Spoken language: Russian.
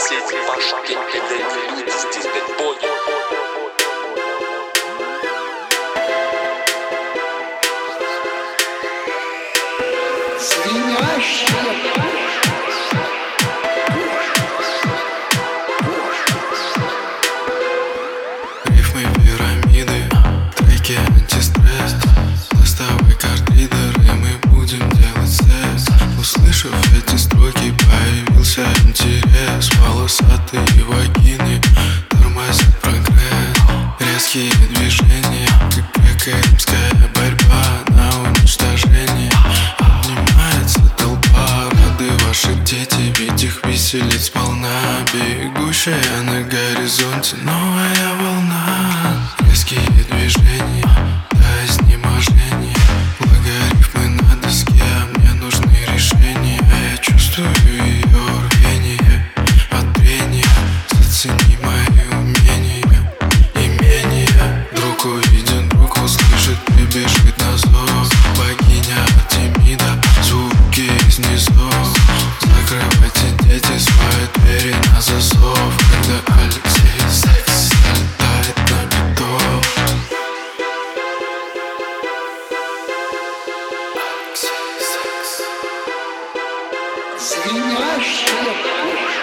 соседи по шагам передают люди здесь, блядь, понял? Рифмы пирамиды, треки антистресс, ластовый картридер, и мы будем делать секс. Услышав эти строки, появился интерес. Волосатые вагины тормозят прогресс. Резкие движения, как римская борьба на уничтожение. Обнимается толпа, рады ваши дети, ведь их веселить полна. Бегущая на горизонте новая волна. Резкие движения до изнеможения. Логарифмы на доске, мне нужны решения. Я чувствую ее рвение от трения. Зацени мои умения, имения. Друг увиден, друг услышит, прибежит на зов. Богиня Артемида, звуки из низов. Закрывайте, дети, свои двери на засов. Когда Алексей секс залетает на битов. Звенящая